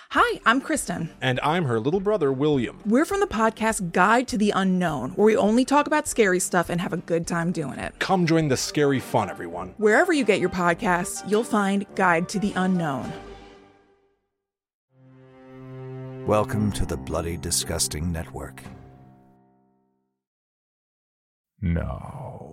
Hi, I'm Kristen. And I'm her little brother, William. We're from the podcast Guide to the Unknown, where we only talk about scary stuff and have a good time doing it. Come join the scary fun, everyone. Wherever you get your podcasts, you'll find Guide to the Unknown. Welcome to the Bloody Disgusting Network. No.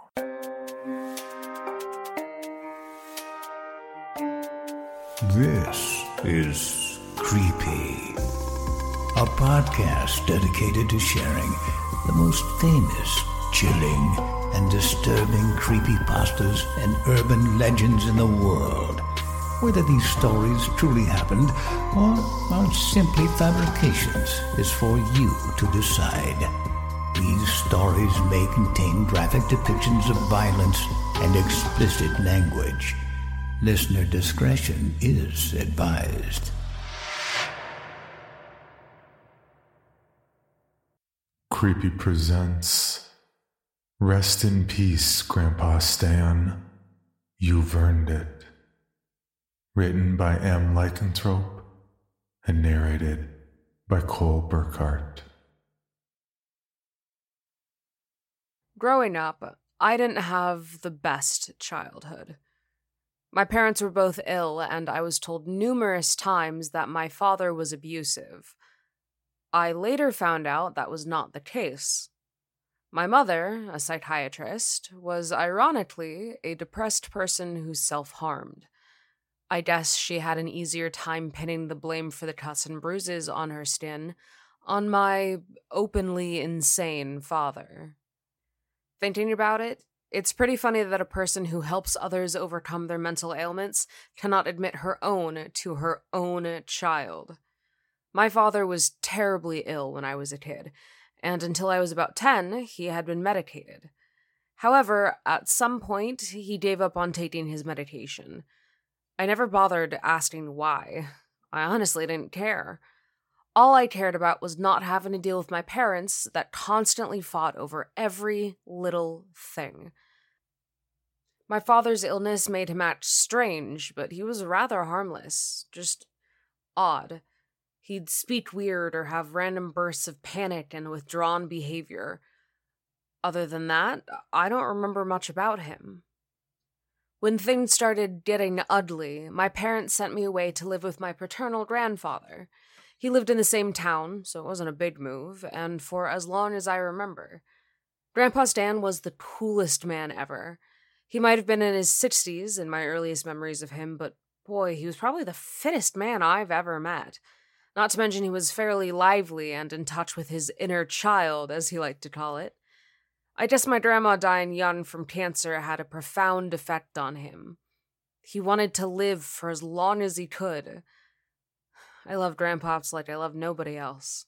This is Creepy, a podcast dedicated to sharing the most famous, chilling, and disturbing creepypastas and urban legends in the world. Whether these stories truly happened or are simply fabrications is for you to decide. These stories may contain graphic depictions of violence and explicit language. Listener discretion is advised. Creepy presents Rest in Peace, Grandpa Stan. You've earned it. Written by M. Lycanthrope and narrated by Cole Burkhart. Growing up, I didn't have the best childhood. My parents were both ill, and I was told numerous times that my father was abusive. I later found out that was not the case. My mother, a psychiatrist, was ironically a depressed person who self-harmed. I guess she had an easier time pinning the blame for the cuts and bruises on her skin on my openly insane father. Thinking about it, it's pretty funny that a person who helps others overcome their mental ailments cannot admit her own to her own child. My father was terribly ill when I was a kid, and until I was about 10, he had been medicated. However, at some point, he gave up on taking his medication. I never bothered asking why. I honestly didn't care. All I cared about was not having to deal with my parents that constantly fought over every little thing. My father's illness made him act strange, but he was rather harmless, just odd. He'd speak weird or have random bursts of panic and withdrawn behavior. Other than that, I don't remember much about him. When things started getting ugly, my parents sent me away to live with my paternal grandfather. He lived in the same town, so it wasn't a big move, and for as long as I remember. Grandpa Stan was the coolest man ever. He might have been in his 60s in my earliest memories of him, but boy, he was probably the fittest man I've ever met. Not to mention he was fairly lively and in touch with his inner child, as he liked to call it. I guess my grandma dying young from cancer had a profound effect on him. He wanted to live for as long as he could. I love Grandpops like I love nobody else.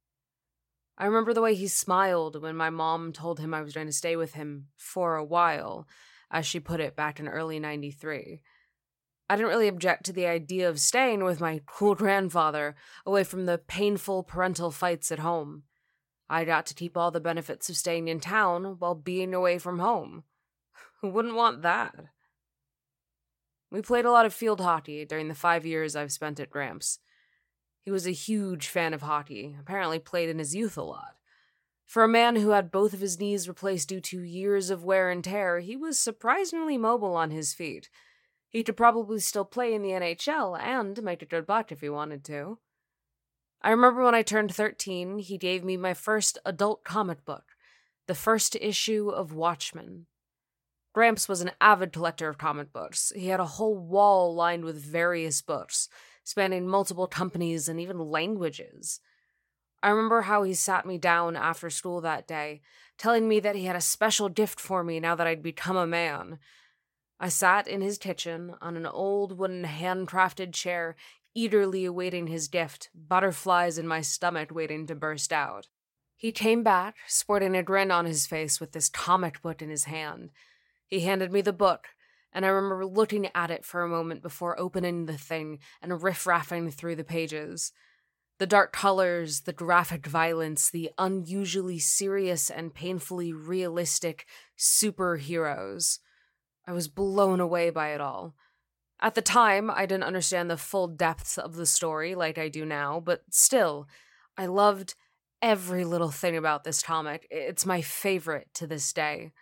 I remember the way he smiled when my mom told him I was going to stay with him for a while, as she put it back in early '93. I didn't really object to the idea of staying with my cool grandfather away from the painful parental fights at home. I got to keep all the benefits of staying in town while being away from home. Who wouldn't want that? We played a lot of field hockey during the 5 years I've spent at Gramps. He was a huge fan of hockey, apparently played in his youth a lot. For a man who had both of his knees replaced due to years of wear and tear, he was surprisingly mobile on his feet. He could probably still play in the NHL and make a good buck if he wanted to. I remember when I turned 13, he gave me my first adult comic book, the first issue of Watchmen. Gramps was an avid collector of comic books. He had a whole wall lined with various books, spanning multiple companies and even languages. I remember how he sat me down after school that day, telling me that he had a special gift for me now that I'd become a man. I sat in his kitchen on an old wooden handcrafted chair, eagerly awaiting his gift, butterflies in my stomach waiting to burst out. He came back, sporting a grin on his face with this comic book in his hand. He handed me the book, and I remember looking at it for a moment before opening the thing and riff-raffing through the pages. The dark colors, the graphic violence, the unusually serious and painfully realistic superheroes. I was blown away by it all. At the time, I didn't understand the full depths of the story like I do now, but still, I loved every little thing about this comic. It's my favorite to this day.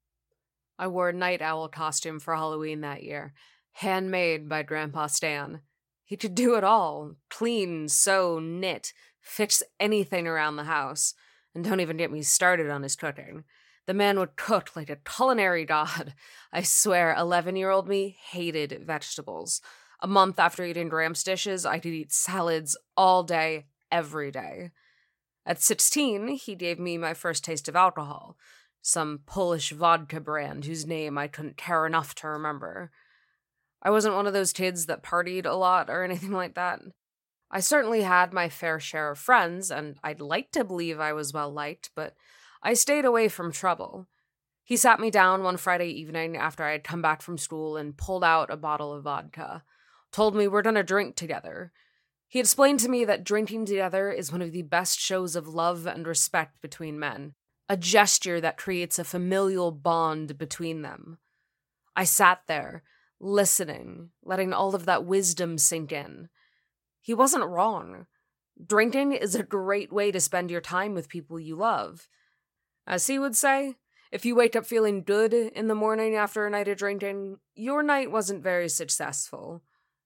I wore a night owl costume for Halloween that year, handmade by Grandpa Stan. He could do it all: clean, sew, knit, fix anything around the house. And don't even get me started on his cooking. The man would cook like a culinary god. I swear, 11-year-old me hated vegetables. A month after eating Gramps dishes, I could eat salads all day, every day. At 16, he gave me my first taste of alcohol, some Polish vodka brand whose name I couldn't care enough to remember. I wasn't one of those kids that partied a lot or anything like that. I certainly had my fair share of friends, and I'd like to believe I was well-liked, but I stayed away from trouble. He sat me down one Friday evening after I had come back from school and pulled out a bottle of vodka, told me we're gonna drink together. He explained to me that drinking together is one of the best shows of love and respect between men, a gesture that creates a familial bond between them. I sat there, listening, letting all of that wisdom sink in. He wasn't wrong. Drinking is a great way to spend your time with people you love. As he would say, if you wake up feeling good in the morning after a night of drinking, your night wasn't very successful.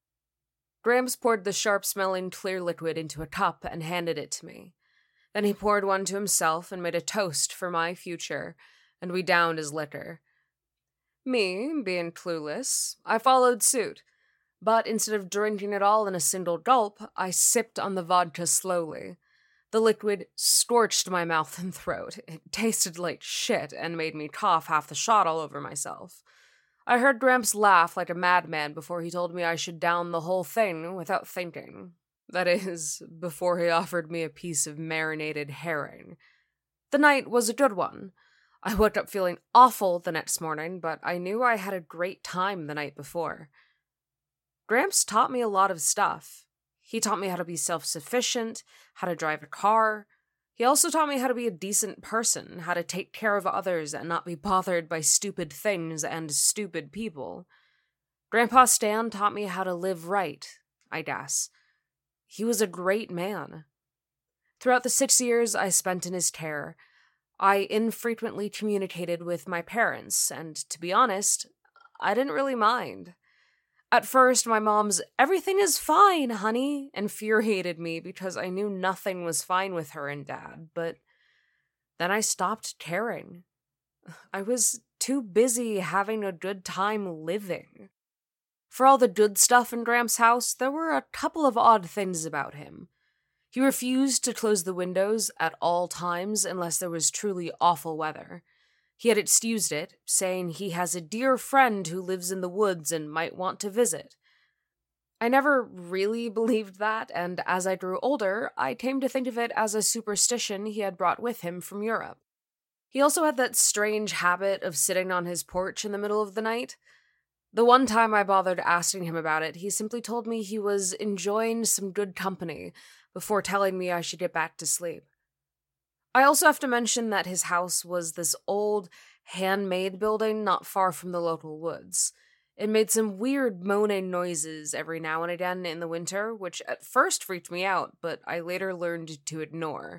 Gramps poured the sharp-smelling clear liquid into a cup and handed it to me. Then he poured one to himself and made a toast for my future, and we downed his liquor. Me, being clueless, I followed suit, but instead of drinking it all in a single gulp, I sipped on the vodka slowly. The liquid scorched my mouth and throat. It tasted like shit and made me cough half the shot all over myself. I heard Gramps laugh like a madman before he told me I should down the whole thing without thinking. That is, before he offered me a piece of marinated herring. The night was a good one. I woke up feeling awful the next morning, but I knew I had a great time the night before. Gramps taught me a lot of stuff. He taught me how to be self-sufficient, how to drive a car. He also taught me how to be a decent person, how to take care of others and not be bothered by stupid things and stupid people. Grandpa Stan taught me how to live right, I guess. He was a great man. Throughout the 6 years I spent in his care, I infrequently communicated with my parents, and to be honest, I didn't really mind. At first, my mom's "everything is fine, honey," infuriated me because I knew nothing was fine with her and Dad, but then I stopped caring. I was too busy having a good time living. For all the good stuff in Gramps' house, there were a couple of odd things about him. He refused to close the windows at all times unless there was truly awful weather. He had excused it, saying he has a dear friend who lives in the woods and might want to visit. I never really believed that, and as I grew older, I came to think of it as a superstition he had brought with him from Europe. He also had that strange habit of sitting on his porch in the middle of the night. The one time I bothered asking him about it, he simply told me he was enjoying some good company before telling me I should get back to sleep. I also have to mention that his house was this old, handmade building not far from the local woods. It made some weird moaning noises every now and again in the winter, which at first freaked me out, but I later learned to ignore.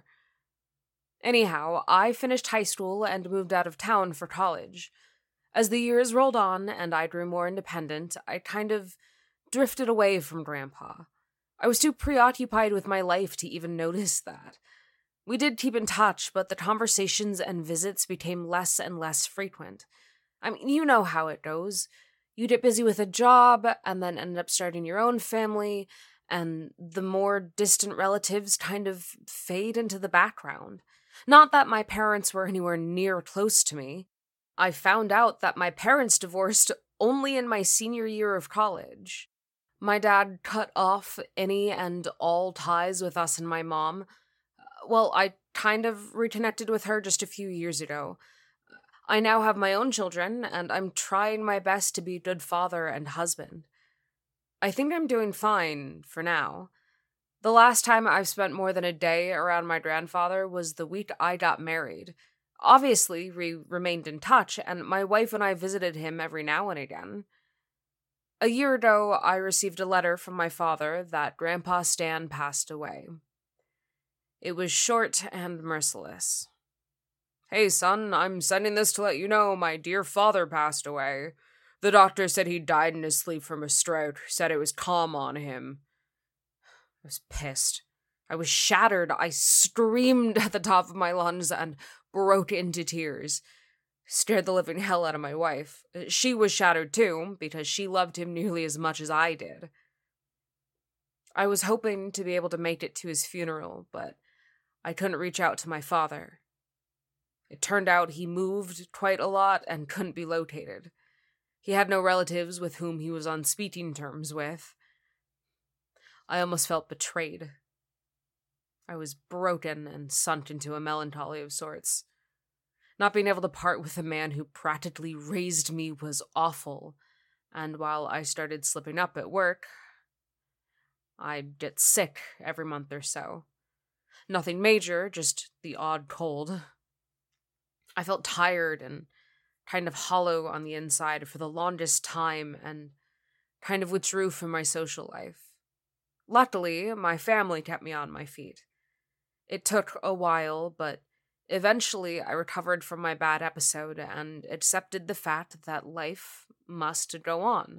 Anyhow, I finished high school and moved out of town for college. As the years rolled on and I grew more independent, I kind of drifted away from Grandpa. I was too preoccupied with my life to even notice that. We did keep in touch, but the conversations and visits became less and less frequent. I mean, you know how it goes. You get busy with a job, and then end up starting your own family, and the more distant relatives kind of fade into the background. Not that my parents were anywhere near close to me. I found out that my parents divorced only in my senior year of college. My dad cut off any and all ties with us and my mom. Well, I kind of reconnected with her just a few years ago. I now have my own children, and I'm trying my best to be a good father and husband. I think I'm doing fine, for now. The last time I've spent more than a day around my grandfather was the week I got married. Obviously, we remained in touch, and my wife and I visited him every now and again. A year ago, I received a letter from my father that Grandpa Stan passed away. It was short and merciless. "Hey, son, I'm sending this to let you know my dear father passed away. The doctor said he died in his sleep from a stroke, said it was calm on him." I was pissed. I was shattered. I screamed at the top of my lungs and broke into tears. Scared the living hell out of my wife. She was shattered too, because she loved him nearly as much as I did. I was hoping to be able to make it to his funeral, but I couldn't reach out to my father. It turned out he moved quite a lot and couldn't be located. He had no relatives with whom he was on speaking terms with. I almost felt betrayed. I was broken and sunk into a melancholy of sorts. Not being able to part with a man who practically raised me was awful, and while I started slipping up at work, I'd get sick every month or so. Nothing major, just the odd cold. I felt tired and kind of hollow on the inside for the longest time and kind of withdrew from my social life. Luckily, my family kept me on my feet. It took a while, but eventually I recovered from my bad episode and accepted the fact that life must go on.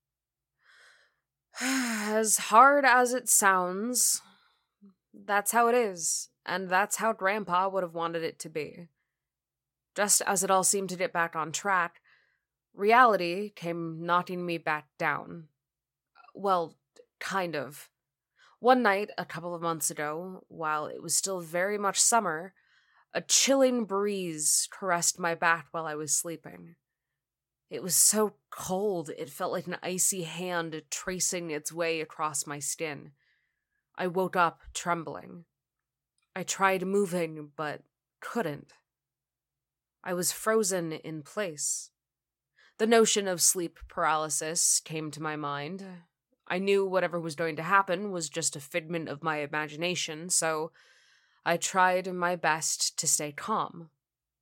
As hard as it sounds, that's how it is, and that's how Grandpa would have wanted it to be. Just as it all seemed to get back on track, reality came knocking me back down. Well, kind of. One night, a couple of months ago, while it was still very much summer, a chilling breeze caressed my back while I was sleeping. It was so cold, it felt like an icy hand tracing its way across my skin. I woke up trembling. I tried moving, but couldn't. I was frozen in place. The notion of sleep paralysis came to my mind. I knew whatever was going to happen was just a figment of my imagination, so I tried my best to stay calm.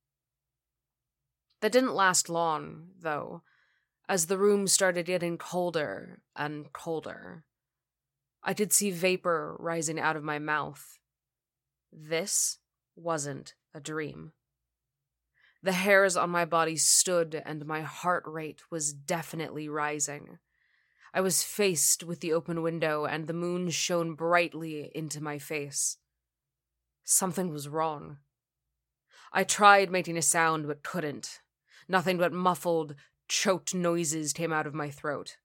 That didn't last long, though, as the room started getting colder and colder. I could see vapor rising out of my mouth. This wasn't a dream. The hairs on my body stood, and my heart rate was definitely rising. I was faced with the open window, and the moon shone brightly into my face. Something was wrong. I tried making a sound, but couldn't. Nothing but muffled, choked noises came out of my throat.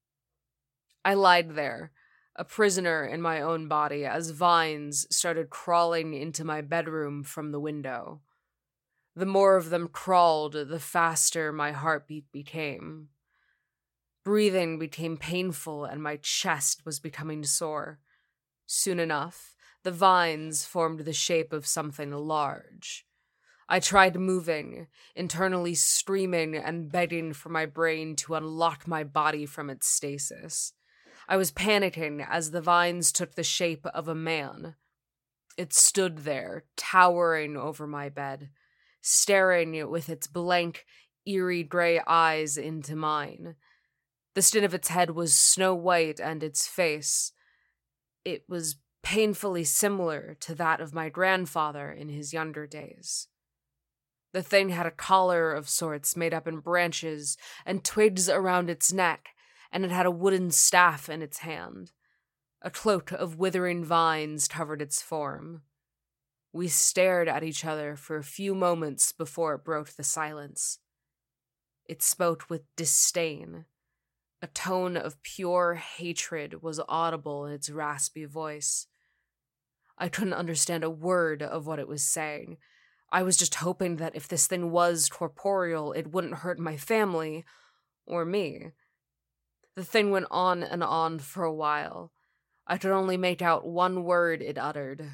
I lied there, a prisoner in my own body, as vines started crawling into my bedroom from the window. The more of them crawled, the faster my heartbeat became. Breathing became painful, and my chest was becoming sore. Soon enough, the vines formed the shape of something large. I tried moving, internally screaming and begging for my brain to unlock my body from its stasis. I was panicking as the vines took the shape of a man. It stood there, towering over my bed, staring with its blank, eerie gray eyes into mine. The skin of its head was snow white, and its face, it was painfully similar to that of my grandfather in his younger days. The thing had a collar of sorts made up in branches and twigs around its neck, and it had a wooden staff in its hand. A cloak of withering vines covered its form. We stared at each other for a few moments before it broke the silence. It spoke with disdain. A tone of pure hatred was audible in its raspy voice. I couldn't understand a word of what it was saying. I was just hoping that if this thing was corporeal, it wouldn't hurt my family or me. The thing went on and on for a while. I could only make out one word it uttered.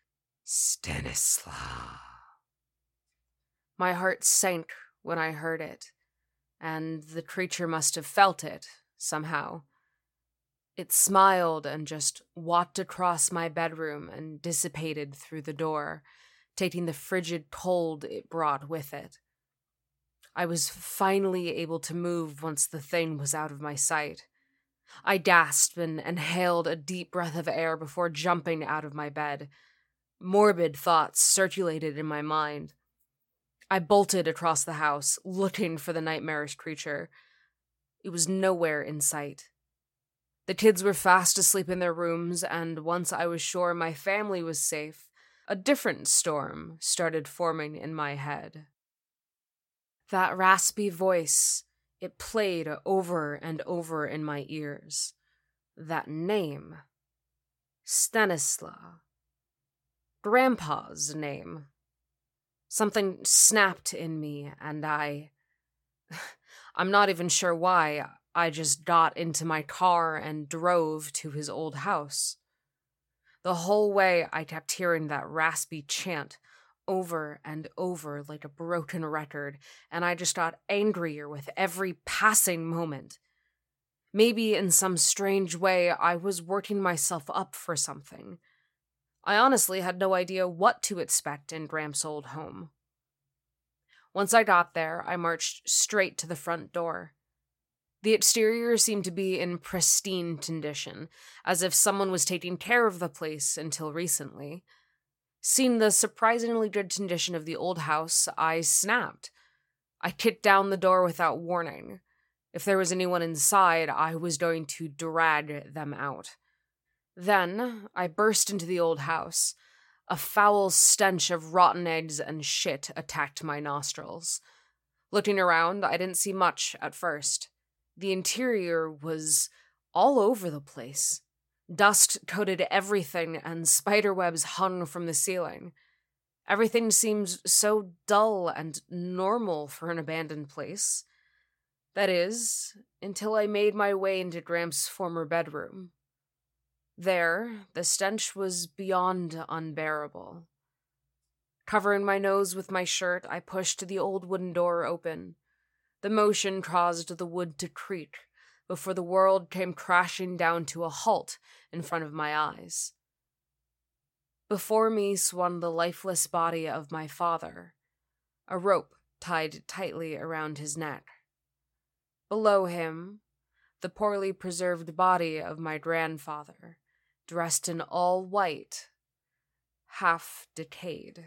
Stanislav. My heart sank when I heard it, and the creature must have felt it, somehow. It smiled and just walked across my bedroom and dissipated through the door, taking the frigid cold it brought with it. I was finally able to move once the thing was out of my sight. I gasped and inhaled a deep breath of air before jumping out of my bed. Morbid thoughts circulated in my mind. I bolted across the house, looking for the nightmarish creature. It was nowhere in sight. The kids were fast asleep in their rooms, and once I was sure my family was safe, a different storm started forming in my head. That raspy voice, it played over and over in my ears. That name. Stanislaw. Grandpa's name. Something snapped in me, and I'm not even sure why. I just got into my car and drove to his old house. The whole way I kept hearing that raspy chant over and over like a broken record, and I just got angrier with every passing moment. Maybe in some strange way I was working myself up for something. I honestly had no idea what to expect in Gramps' old home. Once I got there, I marched straight to the front door. The exterior seemed to be in pristine condition, as if someone was taking care of the place until recently. Seeing the surprisingly good condition of the old house, I snapped. I kicked down the door without warning. If there was anyone inside, I was going to drag them out. Then, I burst into the old house. A foul stench of rotten eggs and shit attacked my nostrils. Looking around, I didn't see much at first. The interior was all over the place. Dust coated everything, and spiderwebs hung from the ceiling. Everything seemed so dull and normal for an abandoned place. That is, until I made my way into Gramps' former bedroom. There, the stench was beyond unbearable. Covering my nose with my shirt, I pushed the old wooden door open. The motion caused the wood to creak before the world came crashing down to a halt in front of my eyes. Before me swung the lifeless body of my father, a rope tied tightly around his neck. Below him, the poorly preserved body of my grandfather, dressed in all white, half decayed.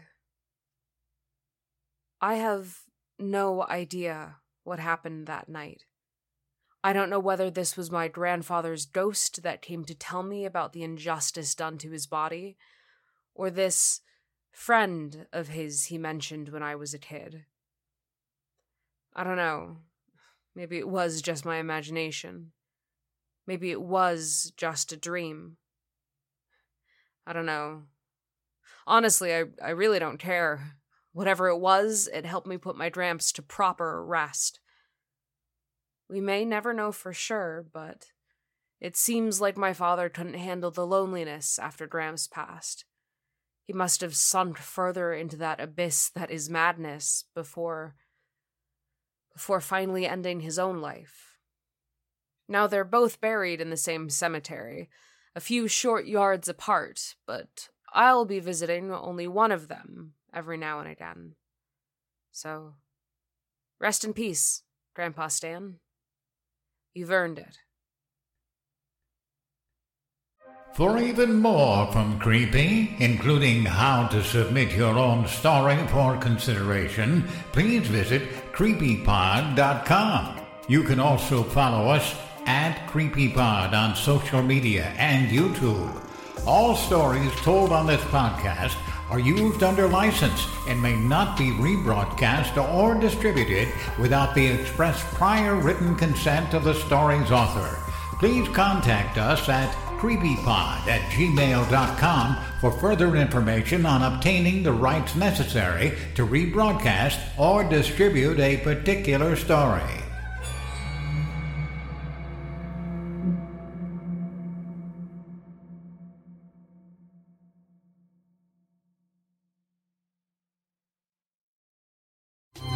I have no idea what happened that night. I don't know whether this was my grandfather's ghost that came to tell me about the injustice done to his body, or this friend of his he mentioned when I was a kid. I don't know. Maybe it was just my imagination. Maybe it was just a dream. I don't know. Honestly, I really don't care. Whatever it was, it helped me put my Gramps to proper rest. We may never know for sure, but it seems like my father couldn't handle the loneliness after Gramps passed. He must have sunk further into that abyss that is madness before finally ending his own life. Now they're both buried in the same cemetery, a few short yards apart, but I'll be visiting only one of them every now and again. So, rest in peace, Grandpa Stan. You've earned it. For even more from Creepy, including how to submit your own story for consideration, please visit creepypod.com. You can also follow us at CreepyPod on social media and YouTube. All stories told on this podcast are used under license and may not be rebroadcast or distributed without the express prior written consent of the story's author. Please contact us at creepypod@gmail.com for further information on obtaining the rights necessary to rebroadcast or distribute a particular story.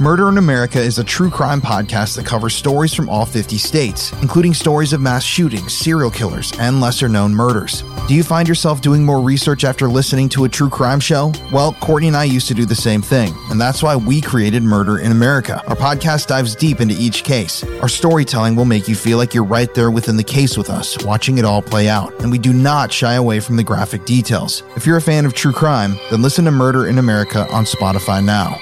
Murder in America is a true crime podcast that covers stories from all 50 states, including stories of mass shootings, serial killers, and lesser-known murders. Do you find yourself doing more research after listening to a true crime show? Well, Courtney and I used to do the same thing, and that's why we created Murder in America. Our podcast dives deep into each case. Our storytelling will make you feel like you're right there within the case with us, watching it all play out, and we do not shy away from the graphic details. If you're a fan of true crime, then listen to Murder in America on Spotify now.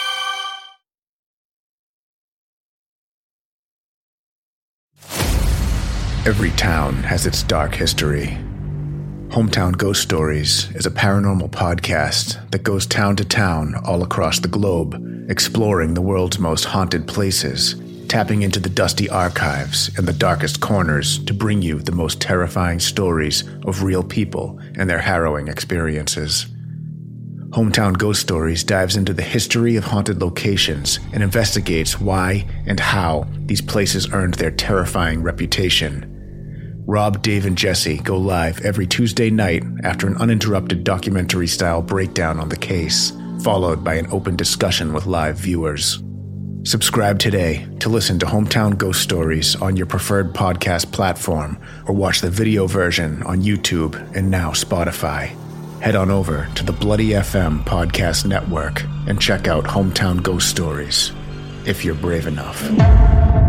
Every town has its dark history. Hometown Ghost Stories is a paranormal podcast that goes town to town all across the globe, exploring the world's most haunted places, tapping into the dusty archives and the darkest corners to bring you the most terrifying stories of real people and their harrowing experiences. Hometown Ghost Stories dives into the history of haunted locations and investigates why and how these places earned their terrifying reputation. Rob, Dave, and Jesse go live every Tuesday night after an uninterrupted documentary-style breakdown on the case, followed by an open discussion with live viewers. Subscribe today to listen to Hometown Ghost Stories on your preferred podcast platform, or watch the video version on YouTube and now Spotify. Head on over to the Bloody FM Podcast Network and check out Hometown Ghost Stories, if you're brave enough.